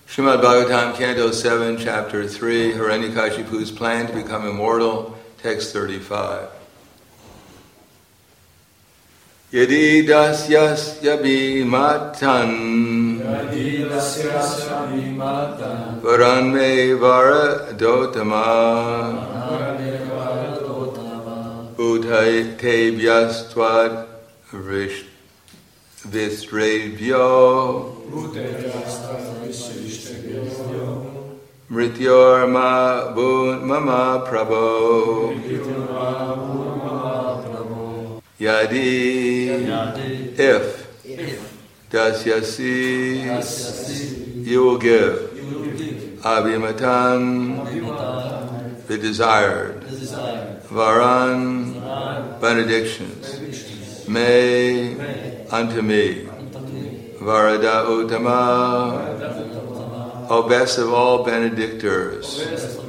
Srimad Bhagavatam, Canto 7, Chapter 3, Hiranyakashipu's plan to become immortal, text 35. Yadi dasyasya bhimatan varanme varadotama utaytevyastvad visrevyo Mrityorma bhun mama prabho Yadi if dasyasi you will give abhimatan the desired varan benedictions may unto me varada uttama O best of all benedictors,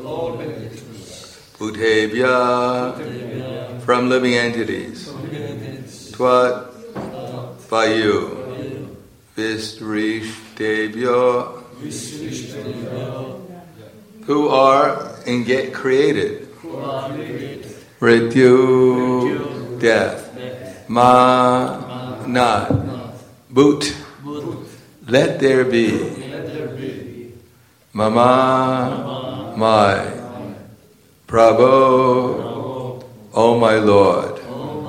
Bhutebhya, from living entities, Tvat, by you, Visrishtebhya, who are created, Mrityu, death, Ma, not, Bhut, let there be, Mama, my, Prabhu, O my Lord.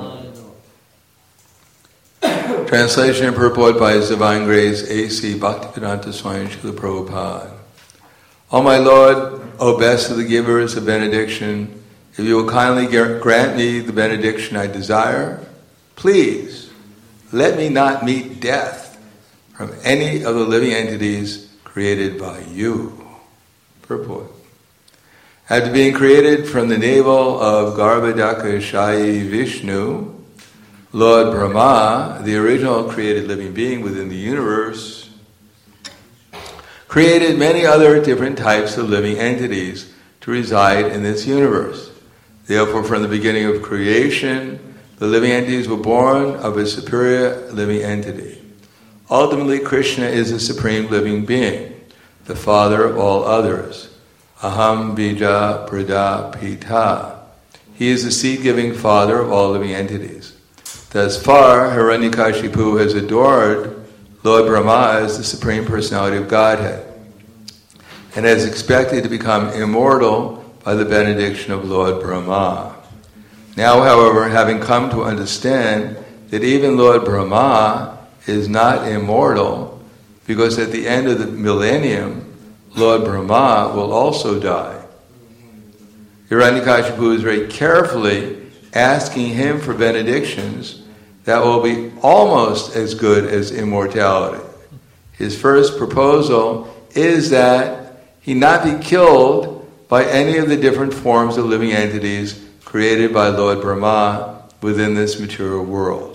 Translation and purport by His Divine Grace A.C. Bhaktivedanta Swami Srila Prabhupada. O my Lord, O best of the givers of benediction, if you will kindly grant me the benediction I desire, please let me not meet death from any of the living entities created by you. Purport. After being created from the navel of Garbhodakashayi Vishnu, Lord Brahma, the original created living being within the universe, created many other different types of living entities to reside in this universe. Therefore, from the beginning of creation, the living entities were born of a superior living entity. Ultimately, Krishna is the supreme living being, the father of all others. Aham bija pradapita. He is the seed-giving father of all living entities. Thus far, Hiranyakashipu has adored Lord Brahma as the supreme personality of Godhead, and has expected to become immortal by the benediction of Lord Brahma. Now, however, having come to understand that even Lord Brahma is not immortal, because at the end of the millennium, Lord Brahma will also die. Hiranyakashipu is very carefully asking him for benedictions that will be almost as good as immortality. His first proposal is that he not be killed by any of the different forms of living entities created by Lord Brahma within this material world.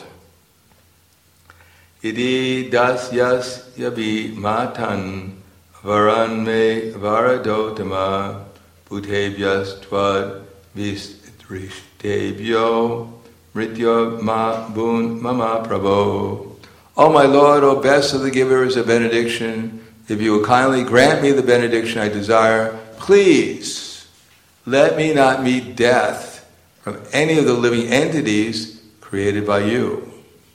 Idi dasyas yabi matan varan me varadotama bhutebhyas tvad visrishtebhyo mritya ma bhun mama prabho. O my Lord, O best of the givers of benediction, if you will kindly grant me the benediction I desire, please let me not meet death from any of the living entities created by you.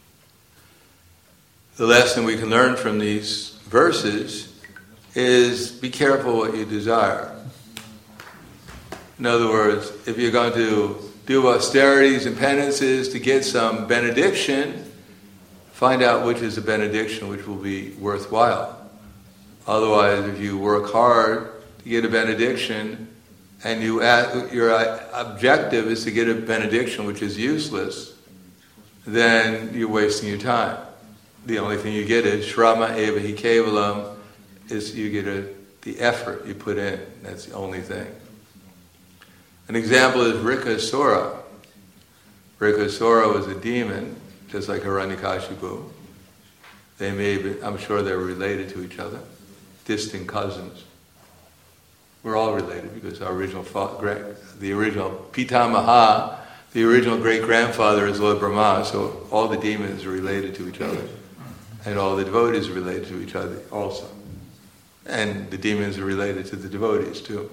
The lesson we can learn from these verses is be careful what you desire. In other words, if you're going to do austerities and penances to get some benediction, find out which is a benediction which will be worthwhile. Otherwise, if you work hard to get a benediction and your objective is to get a benediction which is useless, then you're wasting your time. The only thing you get is Shrama Eva Hi Kevalam, is you get the effort you put in. That's the only thing. An example is Rikasura. Rikasura was a demon, just like Hiranyakashipu. I'm sure they're related to each other, distant cousins. We're all related because our original the original Pitamaha, the original great-grandfather is Lord Brahma, so all the demons are related to each other. And all the devotees are related to each other also. And the demons are related to the devotees too.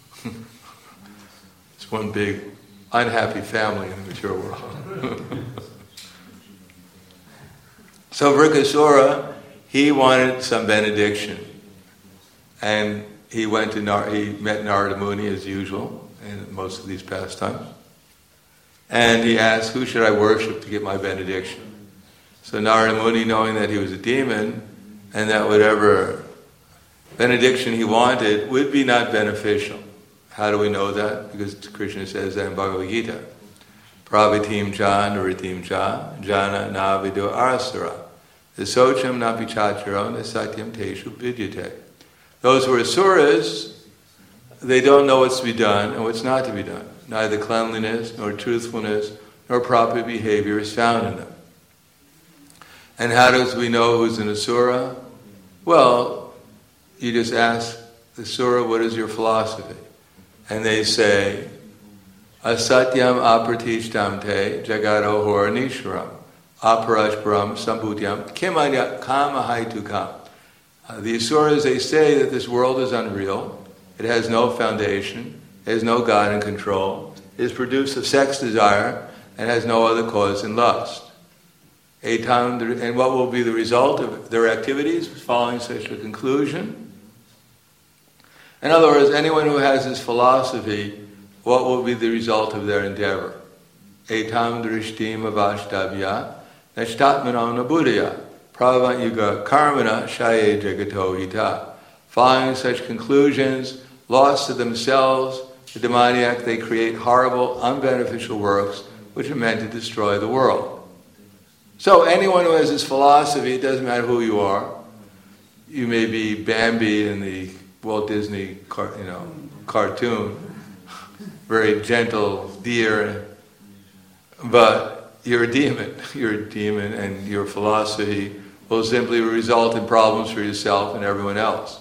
It's one big unhappy family in the material world. So Vrikasura, he wanted some benediction. And he went to he met Narada Muni as usual in most of these pastimes. And he asked, who should I worship to get my benediction? So Narada Muni, knowing that he was a demon, and that whatever benediction he wanted would be not beneficial. How do we know that? Because Krishna says that in Bhagavad Gita. Prabhitim cha nuritim cha jana na vido arasara. The socham na pichacharo na satyam teshu vidyate. Those who are asuras, they don't know what's to be done and what's not to be done. Neither cleanliness, nor truthfulness, nor proper behavior is found in them. And how does we know who's an asura? Well, you just ask the asura, what is your philosophy? And they say, asatyam apratishtam te jagado horanishwaram aparashparam sambhutyam kimanya kamahaitukam. The asuras, they say that this world is unreal, it has no foundation, it has no God in control, it is produced of sex desire, and has no other cause than lust. And what will be the result of their activities following such a conclusion? In other words, anyone who has this philosophy, what will be the result of their endeavor? Etam drishtim avashtavya nashtatmano nabuddhaya pravan yuga karmana shaye jagato hita. Following such conclusions, lost to themselves, the demoniac, they create horrible, unbeneficial works which are meant to destroy the world. So anyone who has this philosophy, it doesn't matter who you are. You may be Bambi in the Walt Disney cartoon, very gentle deer, but you're a demon. You're a demon, and your philosophy will simply result in problems for yourself and everyone else.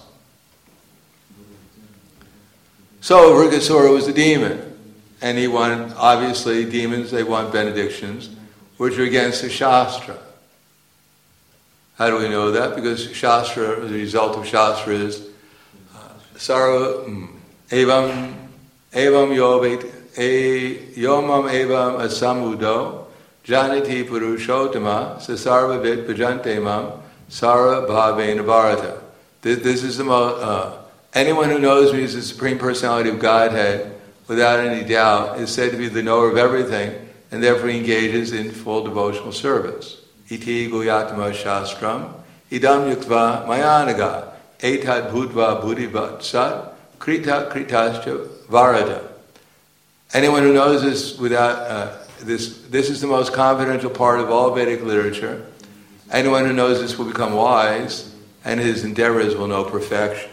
So Vrikasura was a demon, and he wanted, obviously, demons, they want benedictions, which are against the Shastra. How do we know that? Because Shastra, the result of Shastra is Sarva evam yovet yomam evam asamudo janati purushottama sasarva vid bhajante mam sara bhavena bharata. This is the most... anyone who knows me as the Supreme Personality of Godhead, without any doubt, is said to be the knower of everything, and therefore engages in full devotional service. Iti guyatma shastram idam yuktva mayanaga etad bhutva buddhivat sat krita kritascha varada. Anyone who knows this without this is the most confidential part of all Vedic literature. Anyone who knows this will become wise, and his endeavors will know perfection.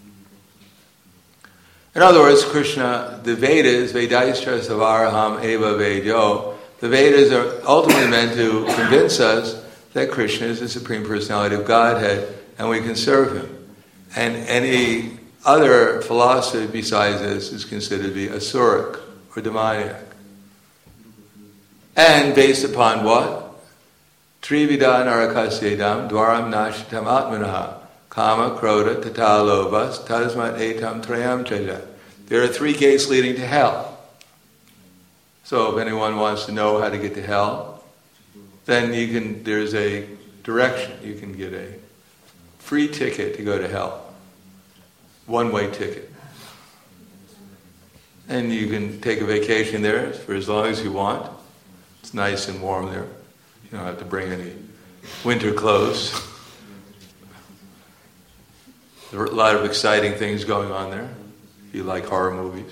In other words, Krishna, the Vedas, Vedaistra Savaraham Eva Vedyo, the Vedas are ultimately meant to convince us that Krishna is the Supreme Personality of Godhead and we can serve Him. And any other philosophy besides this is considered to be asuric or demoniac. And based upon what? Trivida narakasyedam dwaram nashitam atmanaha. Kama, Krodha, Tata, Lobhas, Tasmat, Etam, Trayam, Chaja. There are 3 gates leading to hell. So if anyone wants to know how to get to hell, then there's a direction. You can get a free ticket to go to hell. One-way ticket. And you can take a vacation there for as long as you want. It's nice and warm there. You don't have to bring any winter clothes. There are a lot of exciting things going on there, if you like horror movies.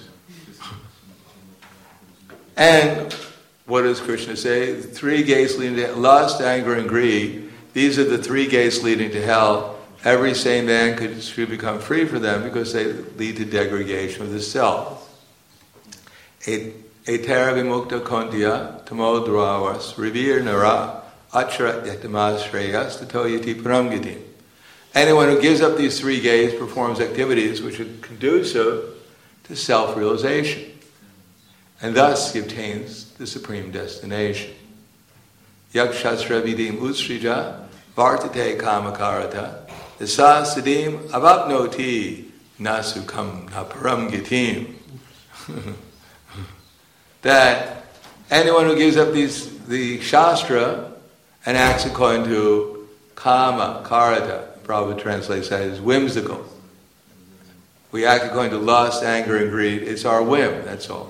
And what does Krishna say? The 3 gates leading to lust, anger, and greed. These are the 3 gates leading to hell. Every sane man should become free from them because they lead to degradation of the self. Etara vimukta kondya tamo dravas revir nara achara yatamashreyas tatoyati paramgiti. Anyone who gives up these 3 gates performs activities which are conducive to self-realization, and thus he obtains the supreme destination. Yakshastra vidim usrija vartate kamakarata Yasa siddhim avapnoti nasukam naparam gitim. That anyone who gives up the Shastra and acts according to kama, karata, Prabhupada translates that as whimsical. We act according to lust, anger, and greed. It's our whim, that's all.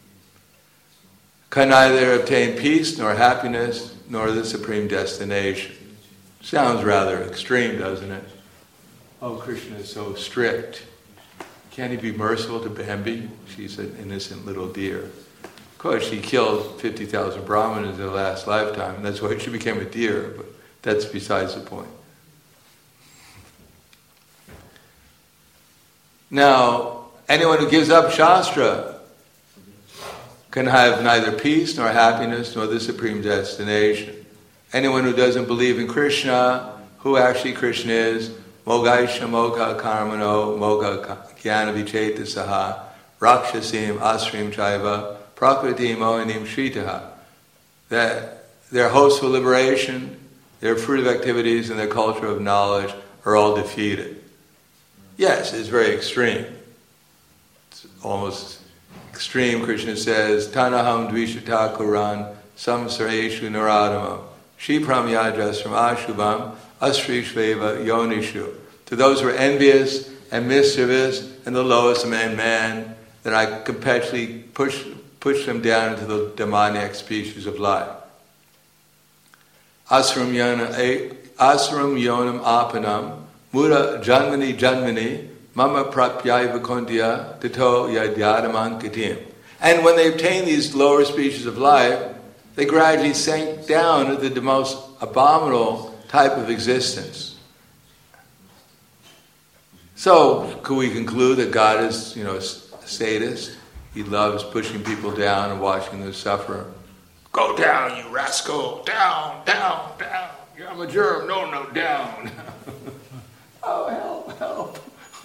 Can neither obtain peace, nor happiness, nor the supreme destination. Sounds rather extreme, doesn't it? Oh, Krishna is so strict. Can't he be merciful to Bambi? She's an innocent little deer. Of course, she killed 50,000 Brahmanas in her last lifetime, and that's why she became a deer, but that's besides the point. Now, anyone who gives up Shastra can have neither peace, nor happiness, nor the supreme destination. Anyone who doesn't believe in Krishna, who actually Krishna is, Mogaisha Moga Karmano Moga Jnana Vichetasaha Rakshasim Asrim Chaiva Prakriti Mohinim Shritaha. That their hopes for liberation, their fruitive activities, and their culture of knowledge are all defeated. Yes, it's very extreme. It's almost extreme. Krishna says, Tanaham Dvishata Kuran Samsareshu Naradama Shipram Yajasram Ashubham Asri Shveva Yonishu. To those who are envious and mischievous and the lowest among men, then I perpetually push them down into the demoniac species of life. Asram Yonam Apanam Mura Janmani Mama Prapyaiva Kondya Tato Yadyadaman Katim. And when they obtain these lower species of life, they gradually sink down into the most abominable type of existence. So, could we conclude that God is, a sadist? He loves pushing people down and watching them suffer. Go down, you rascal! Down, down, down! I'm a germ. No, down! Oh, help!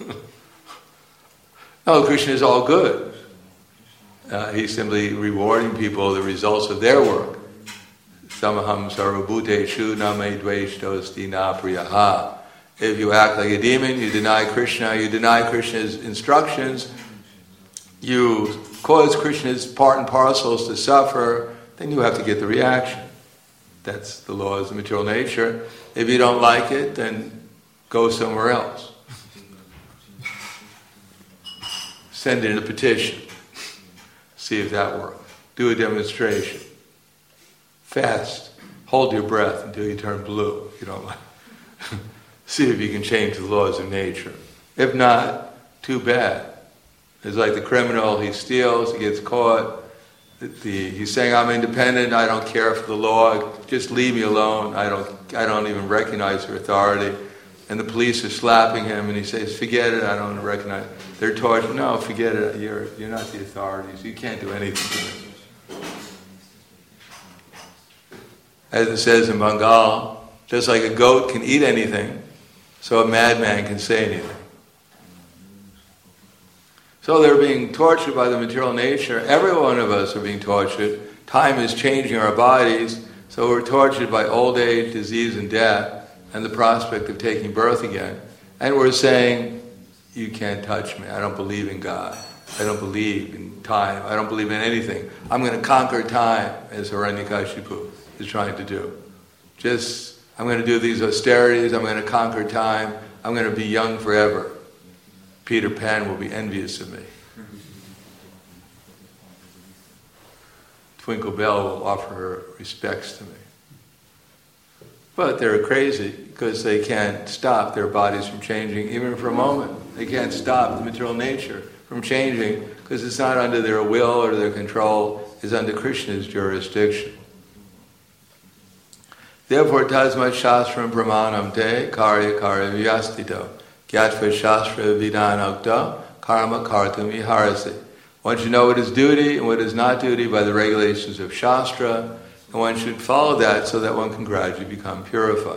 No, Krishna is all good. He's simply rewarding people the results of their work. Samaham sarvabhuteshu name dveshtosti na priyaha. If you act like a demon, you deny Krishna's instructions, you cause Krishna's part and parcels to suffer, then you have to get the reaction. That's the laws of material nature. If you don't like it, then go somewhere else. Send in a petition. See if that works. Do a demonstration. Fast. Hold your breath until you turn blue. You don't like. See if you can change the laws of nature. If not, too bad. It's like the criminal, he steals, he gets caught. He's saying, I'm independent, I don't care for the law, just leave me alone, I don't even recognize your authority. And the police are slapping him and he says, forget it, I don't recognize. They're torturing, no, forget it, you're not the authorities, you can't do anything to me. As it says in Bengal, just like a goat can eat anything, so a madman can say anything. So they're being tortured by the material nature. Every one of us are being tortured. Time is changing our bodies, so we're tortured by old age, disease, and death, and the prospect of taking birth again. And we're saying, you can't touch me. I don't believe in God. I don't believe in time. I don't believe in anything. I'm going to conquer time, as Hiranyakashipu is trying to do. I'm going to do these austerities. I'm going to conquer time. I'm going to be young forever. Peter Pan will be envious of me. Twinkle Bell will offer her respects to me. But they're crazy because they can't stop their bodies from changing even for a moment. They can't stop the material nature from changing because it's not under their will or their control. It's under Krishna's jurisdiction. Therefore, tasmat shastram pramanam te karya vyastito. Gyatva shastra vidanokta karma kartum viharasi. One should know what is duty and what is not duty by the regulations of Shastra, and one should follow that so that one can gradually become purified.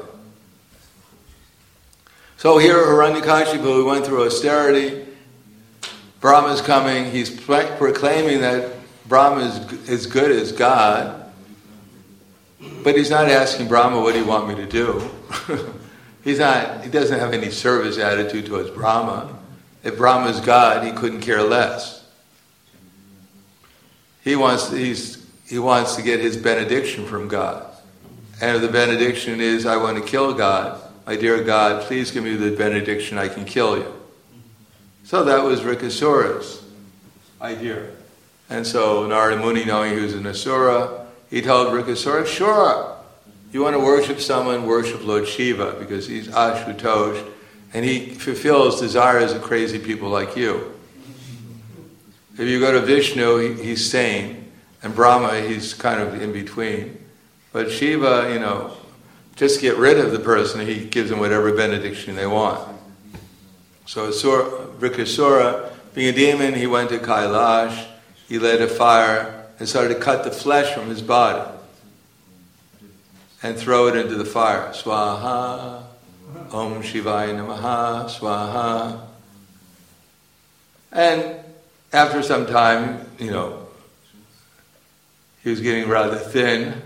So here at Hiranyakashipu, we went through austerity. Brahma is coming. He's proclaiming that Brahma is as good as God, but he's not asking Brahma, what do you want me to do? He doesn't have any service attitude towards Brahma. If Brahma is God, he couldn't care less. He wants to get his benediction from God. And if the benediction is, I want to kill God, my dear God, please give me the benediction, I can kill you. So that was Rikasura's idea. And so Narada Muni, knowing he was an Asura, he told Rikasura, sure, you want to worship someone, worship Lord Shiva, because he's Ashutosh, and he fulfills desires of crazy people like you. If you go to Vishnu, he's sane, and Brahma, he's kind of in between. But Shiva, just get rid of the person, he gives them whatever benediction they want. So Rikasura, being a demon, he went to Kailash, he lit a fire, and started to cut the flesh from his body and throw it into the fire. Swaha, Om Shivaya Namaha, Swaha. And after some time, he was getting rather thin.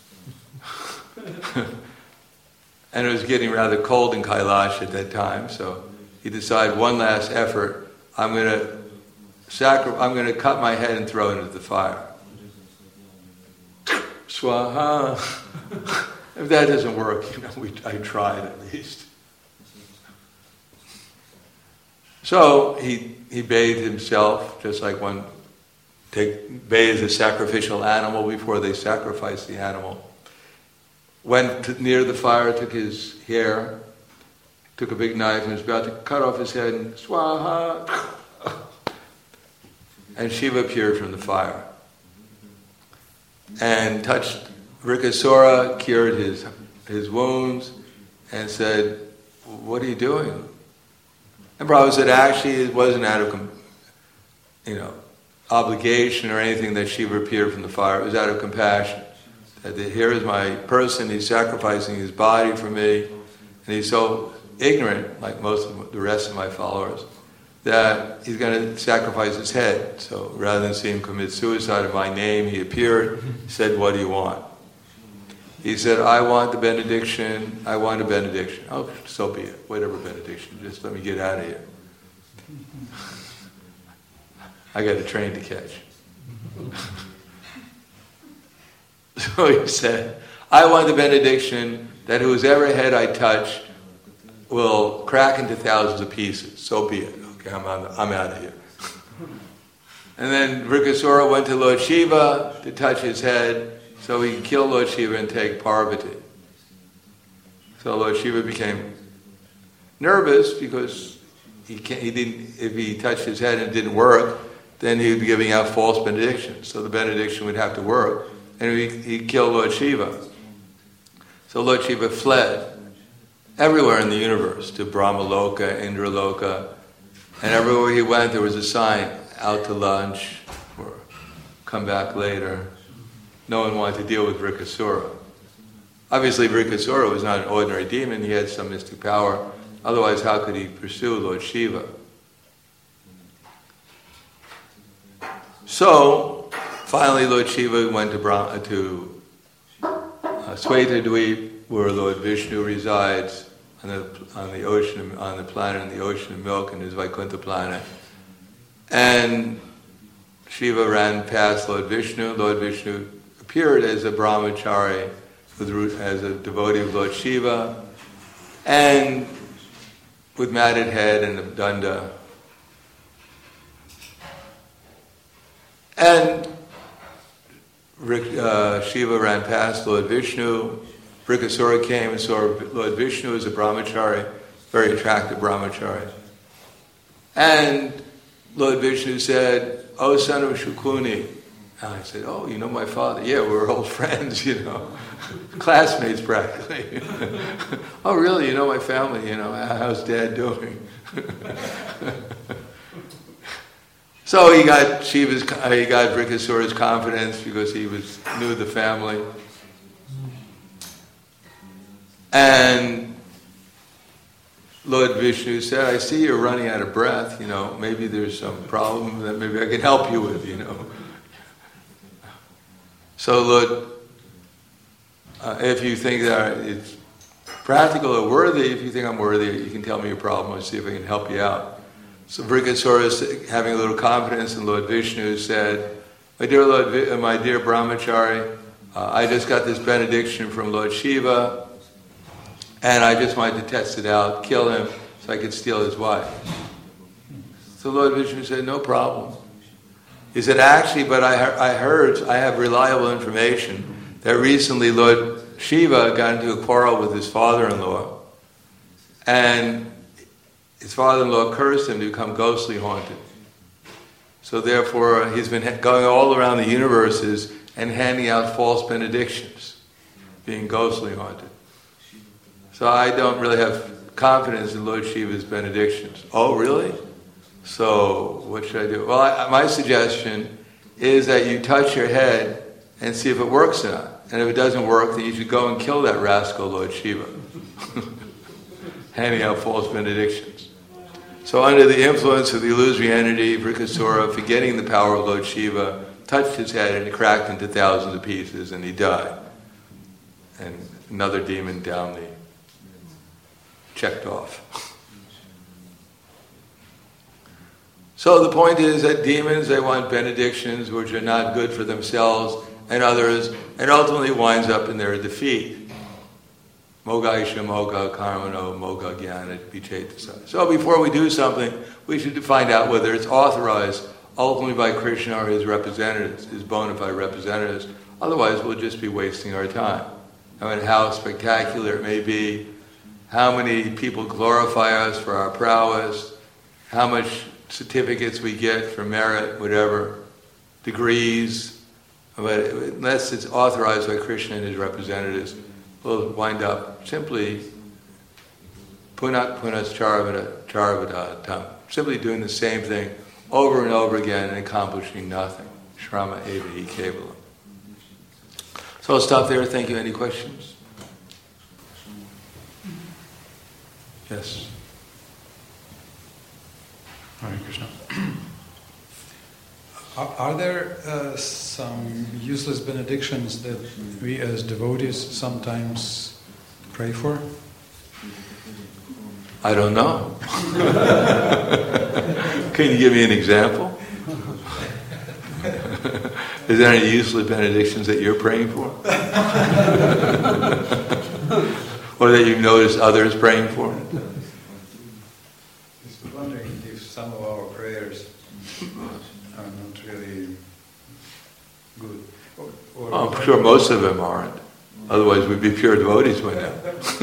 And it was getting rather cold in Kailash at that time, so he decided one last effort, I'm going to cut my head and throw it into the fire. Swaha. If that doesn't work, I tried at least. So he bathed himself, just like one bathes a sacrificial animal before they sacrifice the animal. Went near the fire, took his hair, took a big knife and was about to cut off his head and swaha. And Shiva appeared from the fire and touched Rikasura, cured his wounds, and said, what are you doing? And Prabhupada said, actually, it wasn't out of obligation or anything that Shiva appeared from the fire. It was out of compassion. That here is my person, he's sacrificing his body for me, and he's so ignorant, like most of the rest of my followers, that he's going to sacrifice his head. So rather than see him commit suicide in my name, he appeared, said, what do you want? He said, I want the benediction, I want a benediction. Oh, so be it, whatever benediction, just let me get out of here. I got a train to catch. So he said, I want the benediction that whoever head I touch will crack into thousands of pieces. So be it. Okay, I'm out of here. And then Rikasura went to Lord Shiva to touch his head so he could kill Lord Shiva and take Parvati. So Lord Shiva became nervous because if he touched his head and it didn't work, then he would be giving out false benedictions. So the benediction would have to work. And he killed Lord Shiva. So Lord Shiva fled everywhere in the universe, to Brahmaloka, Indraloka, and everywhere he went there was a sign, out to lunch, or come back later. No one wanted to deal with Rikasura. Obviously Rikasura was not an ordinary demon, he had some mystic power, otherwise how could he pursue Lord Shiva? So, finally, Lord Shiva went to Svetadweep, where Lord Vishnu resides on the ocean, on the planet in the ocean of milk, in his Vaikuntha planet. And Shiva ran past Lord Vishnu. Lord Vishnu appeared as a brahmachari, as a devotee of Lord Shiva, and with matted head and a danda. And Shiva ran past Lord Vishnu. Rikasura came and saw Lord Vishnu as a brahmachari, very attractive brahmachari. And Lord Vishnu said, oh, son of Shukuni. And I said, oh, you know my father? Yeah, we were old friends, classmates practically. Oh, really? You know my family? How's Dad doing? So he got Rikasura's confidence because he knew the family. And Lord Vishnu said, I see you're running out of breath, maybe there's some problem that maybe I can help you with, So Lord, if you think that it's practical or worthy. If you think I'm worthy, you can tell me your problem and see if I can help you out. So Vrikasura, having a little confidence in Lord Vishnu, said, my dear Brahmachari, I just got this benediction from Lord Shiva, and I just wanted to test it out, kill him, so I could steal his wife. So Lord Vishnu said, no problem. He said, actually, but I have reliable information that recently Lord Shiva got into a quarrel with his father-in-law, and his father-in-law cursed him to become ghostly haunted. So therefore, he's been going all around the universes and handing out false benedictions, being ghostly haunted. So I don't really have confidence in Lord Shiva's benedictions. Oh, really? So what should I do? Well, my suggestion is that you touch your head and see if it works or not. And if it doesn't work, then you should go and kill that rascal, Lord Shiva, handing out false benedictions. So under the influence of the illusory entity, Vrikasura, forgetting the power of Lord Shiva, touched his head and it cracked into thousands of pieces and he died. And another demon checked off. So the point is that demons, they want benedictions which are not good for themselves and others, and ultimately winds up in their defeat. Mogaisha moga karmano moga jnana vichetasa. So before we do something, we should find out whether it's authorized ultimately by Krishna or his representatives, his bona fide representatives. Otherwise, we'll just be wasting our time. I mean, how spectacular it may be, how many people glorify us for our prowess, how much certificates we get for merit, whatever, degrees, but unless it's authorized by Krishna and his representatives, we'll wind up simply punat punas charvadatam, simply doing the same thing over and over again and accomplishing nothing. Shrama eva hi kevalam. So I'll stop there. Thank you. Any questions? Yes. Hare Krishna. Are there some useless benedictions that we as devotees sometimes pray for? I don't know. Can you give me an example? Is there any useless benedictions that you're praying for? Or that you've noticed others praying for? Just wondering if some of our prayers are not really good. I'm sure most of them aren't. Otherwise we'd be pure devotees by now.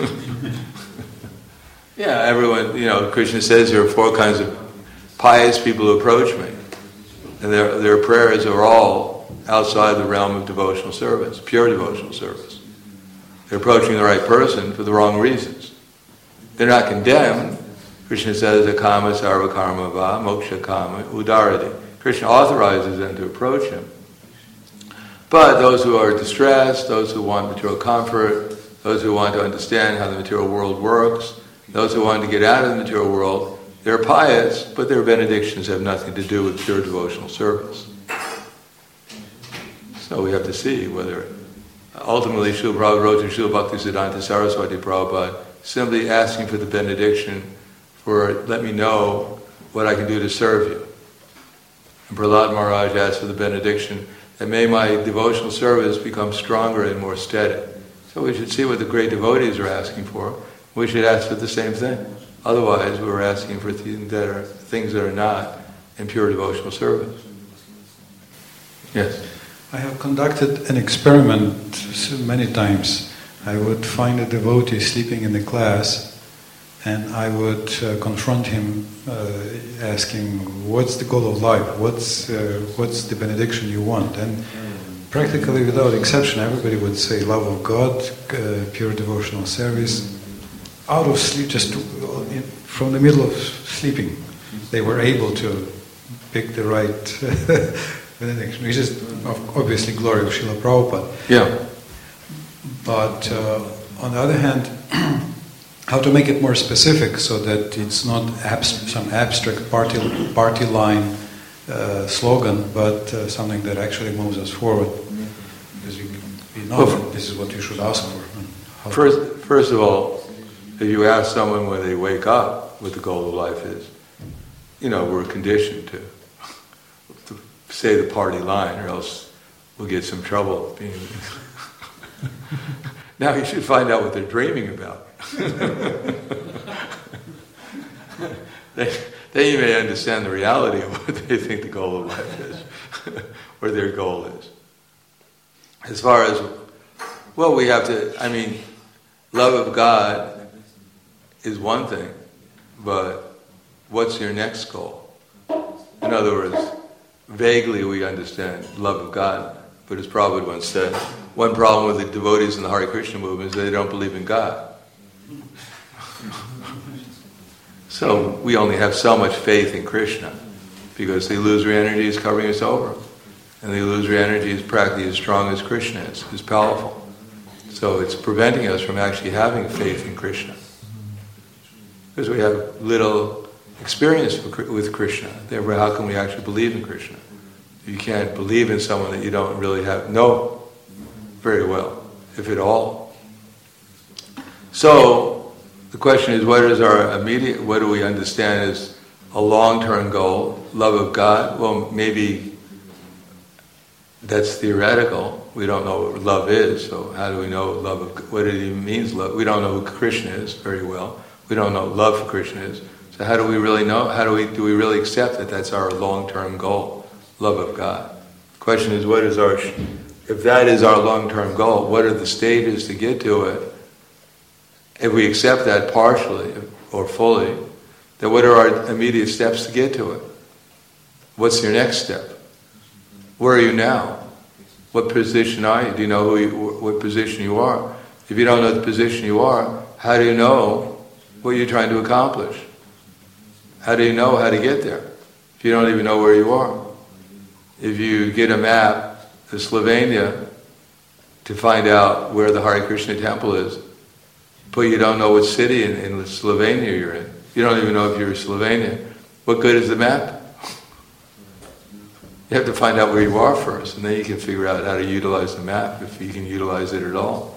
Yeah, everyone, Krishna says there are 4 kinds of pious people who approach me. And their prayers are all outside the realm of devotional service, pure devotional service. They're approaching the right person for the wrong reasons. They're not condemned. Krishna says, akama sarva karma va moksha kama udarati. Krishna authorizes them to approach him. But those who are distressed, those who want material comfort, those who want to understand how the material world works, those who want to get out of the material world, they're pious, but their benedictions have nothing to do with pure devotional service. So we have to see whether ultimately Srila Prabhupada wrote to Srila Bhaktisiddhanta Saraswati Prabhupada simply asking for the benediction for let me know what I can do to serve you. And Prahlad Maharaj asked for the benediction that may my devotional service become stronger and more steady. So we should see what the great devotees are asking for. We should ask for the same thing. Otherwise, we're asking for things that are not in pure devotional service. Yes? I have conducted an experiment many times. I would find a devotee sleeping in the class and I would confront him asking, what's the goal of life? What's the benediction you want? And practically without exception, everybody would say love of God, pure devotional service. Out of sleep, just from the middle of sleeping, they were able to pick the right benediction, which is obviously glory of Srila Prabhupada. Yeah. But on the other hand, how to make it more specific so that it's not some abstract party line slogan, but something that actually moves us forward. Because we know this is what you should ask for. First of all, If you ask someone when they wake up what the goal of life is, we're conditioned to say the party line, or else we'll get some trouble. Now you should find out what they're dreaming about. Then you may understand the reality of what they think the goal of life is, or their goal is. As far as, we have to, love of God is one thing, but what's your next goal? In other words, vaguely we understand love of God, but as Prabhupada once said, one problem with the devotees in the Hare Krishna movement is they don't believe in God. So we only have so much faith in Krishna, because the illusory energy is covering us over. And the illusory energy is practically as strong as Krishna is powerful. So it's preventing us from actually having faith in Krishna. Because we have little experience with Krishna. Therefore, how can we actually believe in Krishna? You can't believe in someone that you don't really know very well, if at all. So, the question is, what do we understand as a long-term goal? Love of God? Well, maybe that's theoretical. We don't know what love is, so how do we know what it even means, love? We don't know who Krishna is very well. We don't know what love for Krishna is. So how do we really know? Do we really accept that that's our long-term goal, love of God? The question is, if that is our long-term goal, what are the stages to get to it? If we accept that partially or fully, then what are our immediate steps to get to it? What's your next step? Where are you now? What position are you? Do you know what position you are? If you don't know the position you are, how do you know what you're trying to accomplish? How do you know how to get there if you don't even know where you are? If you get a map of Slovenia to find out where the Hare Krishna temple is, but you don't know which city in Slovenia you're in, you don't even know if you're in Slovenia, what good is the map? You have to find out where you are first, and then you can figure out how to utilize the map, if you can utilize it at all.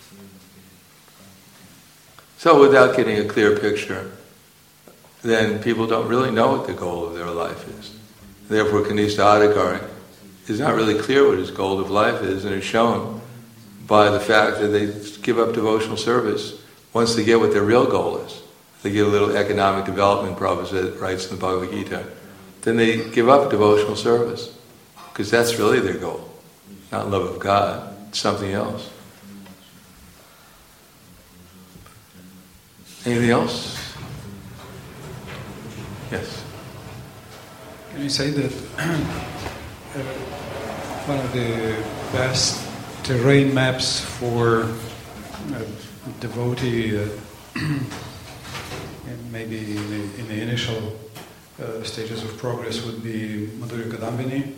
So without getting a clear picture, then people don't really know what the goal of their life is. Therefore, Kanishta Adhikari is not really clear what his goal of life is, and it's shown by the fact that they give up devotional service once they get what their real goal is. They get a little economic development, Prabhupada writes in the Bhagavad Gita, then they give up devotional service, because that's really their goal. Not love of God, it's something else. Anything else? Yes. Can you say that one of the best terrain maps for a devotee, maybe in the initial stages of progress, would be Madhurya Kadambini?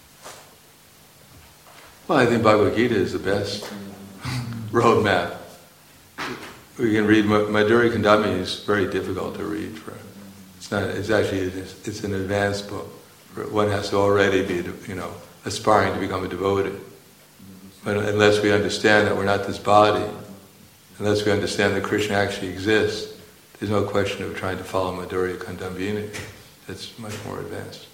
Well, I think Bhagavad Gita is the best road map. We can read Madhurya Kadambini is very difficult to read. It's an advanced book. One has to already be, aspiring to become a devotee. But unless we understand that we're not this body, unless we understand that Krishna actually exists, there's no question of trying to follow Madhurya Kadambini. That's much more advanced.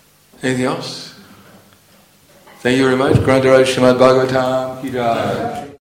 Anything else? Thank you very much. Grantaraj Srimad Bhagavatam Ki Jai.